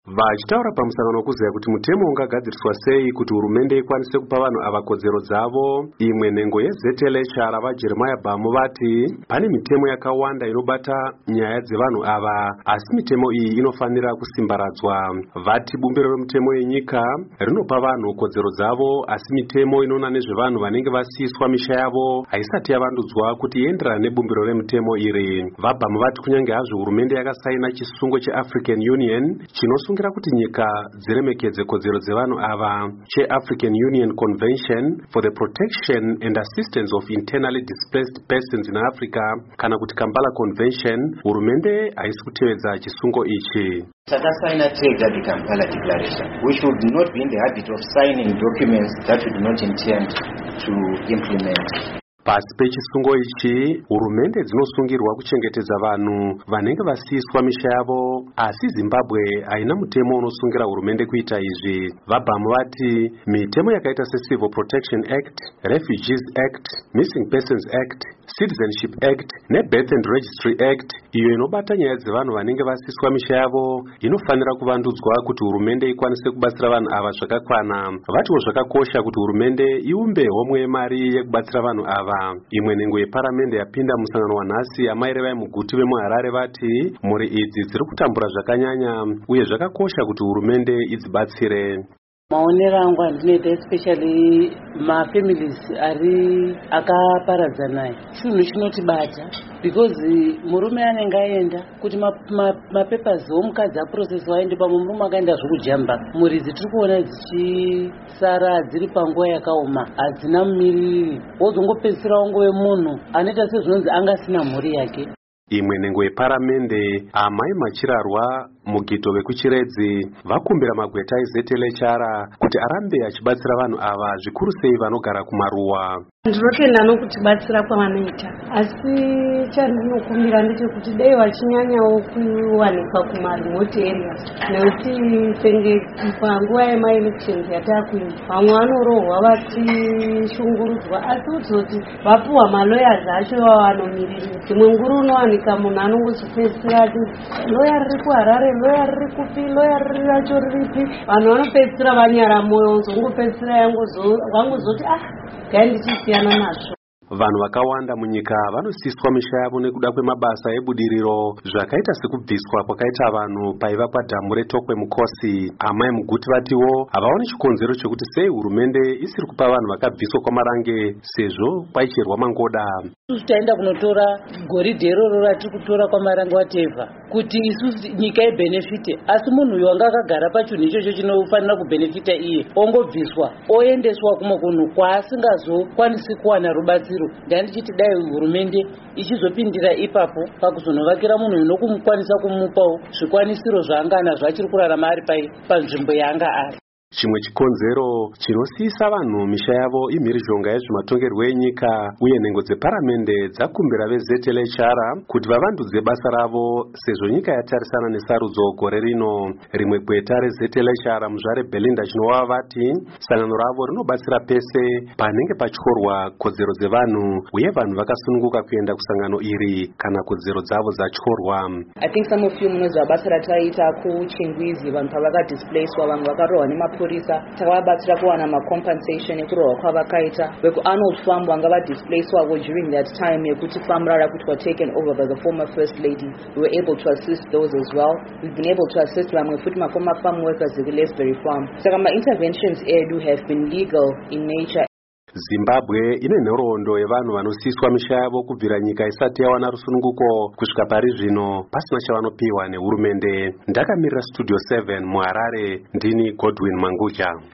Vachitaura pamusangano wekuziva kuti mutemo ungagadziriswa sei kuti hurumende ikwanise kupa vanhu ava kodzero dzavo, imwe nhengo yeZLHR vaJeremiah Bhamu vati pane mitemo yakawanda inobata nyaya dzevanhu ava, asi mitemo iyi inofanira kusimbaradzwa. Vati bumbiro remutemo yenyika rinopa vanhu kodzero dzavo, asi mitemo inoona nezvevanhu vanenge vasiyiswa misha yavo haisati yavandudzwa kuti ienderane nebumbiro remutemo iri. VaBhamu vati kunyange hazvo hurumende yakasaina chisungo cheAfrican Union chinosungira kuti nyika dziremekedze kodzero dzevanhu ava, cheAfrican Union Convention for the Protection and Assistance of Internally Displaced Persons in Africa, kana kuti Kampala Convention, hurumende haisi kutevedza chisungo ichi. Takasaina tega the Kampala Declaration. We should not be in the habit of signing documents that we do not intend to implement. Pasi pechisungo ichi, hurumende dzinosungirwa kuchengetedza vanhu vanenge vasiyiswa misha yavo, asi Zimbabwe haina mutemo unosungira hurumende kuita izvi. VaBhamu vati mitemo yakaita seCivil Protection Act, Refugees Act, Missing Persons Act, Citizenship Act neBirth and Registry Act, iyo inobata nyaya dzevanhu vanenge vasiyiswa misha yavo, inofanira kuvandudzwa kuti hurumende ikwanise kubatsira vanhu ava zvakakwana. Vatiwo zvakakosha kuti hurumende iumbe homwe yemari yekubatsira vanhu ava. Imwe nhengo yeparamende yapinda musangano wanhasi amaire vaimuguti vemuHarare vati mhuri idzi dziri kutambura zvakanyanya uye zvakakosha kuti hurumende idzibatsire. Maonero angu andinoita especially mafamilies ari akaparadzana chinhu chinotibata because murume anenge aenda kuti mapapers omukadzi aprocesswa aende pamwe murume akaenda zvokujamba. Mhuri dzitiri kuona dzichisara dziri panguva yakaoma hadzina mumiriri, wozongopedzisira wangove munhu anoita sezvinonzi angasina mhuri yake. Imwe nhengo yeparamende Amai Machirarwa Mugito vekuchiredzi vakumbira magweta eZLHR kuti arambe achibatsira vanhu ava, zvikuru sei vanogara kumaruwa. Ndinotenda nokutibatsira kwavanoita, asi chandinokumbira ndechekuti dai vachinyanyawo kuwanikwa kumaremote areas, nekuti senge panguva yemaelections yatakuita vamwe vanorohwa vachishungurudzwa, asi kutoti vapuwa malawyers acho vavanomiririra. Dzimwe nguru unowanika munhu anongozopedzisira ati loya riri kuHarare, loya riri kupi, loya riri racho riripi, vanhu vanopedzisira vanyara moyo, uzongopedzisira wangozoti gai ndichisiyana nazvo. Vanhu vakawanda munyika vanosiyiswa misha yavo nekuda kwemabasa ebudiriro zvakaita sekubviswa kwakaita vanhu paivakwa dhamu reTokwe muKosi. Amai Muguti vatiwo havaoni chikonzero chekuti sei hurumende isiri kupa vanhu vakabviswa kwamarange sezvo paicherwa mangoda. Tutaenda kunotora goridhe iroro ratiri kutora kwamarange watevha kuti isusu nyika ibenefite, asi munhu uyu wanga akagara pachinhu ichocho chinofanira kubenefita iye ongobviswa oendeswa kumwe kunhu kwaasingazokwanisi kuwana rubatsiro. Ndandichiti dai hurumende ichizopindira ipapo pakuzonovakira munhu unokumukwanisa kumupawo zvikwanisiro zvaanganazvo achiri kurarama ari panzvimbo yaanga ari. Chimwe chikonzero chinosiyisa vanhu misha yavo imhirizhonga yezvematongerwo enyika, uye nhengo dzeparamende dzakumbira veZLHR kuti vavandudze basa ravo sezvo nyika yatarisana nesarudzo gore rino. Rimwe gweta reZLHR muzvare Belinda Chinova vati sangano ravo rinobatsira pese panenge pachorwa kodzero dzevanhu, uye vanhu vakasununguka kuenda kusangano iri kana kodzero dzavo dzachorwa. I think some of you munozwa basa rataita kuChingwizi vanhu pavakadisplacewa, vanhu vakarohwa nemapurisa, takavabatsira kuwana macompensation ekurohwa kwavakaita. VekuArnold Farm vanga vadisplacewa during that time yekuti farm rara kuti were taken over by the former first lady. We were able to assist those as well. We've been able to assist vamwe futi former farm workers at the Lesbury farm. Saka ma-interventions edu have been legal in nature. Zimbabwe ine nhoroondo yevanhu vanosiyiswa misha yavo kubvira nyika isati yawana rusununguko kusvika pari zvino pasina chavanopiwa nehurumende. Ndakamirira Studio 7 muHarare, ndini Godwin Mangucha.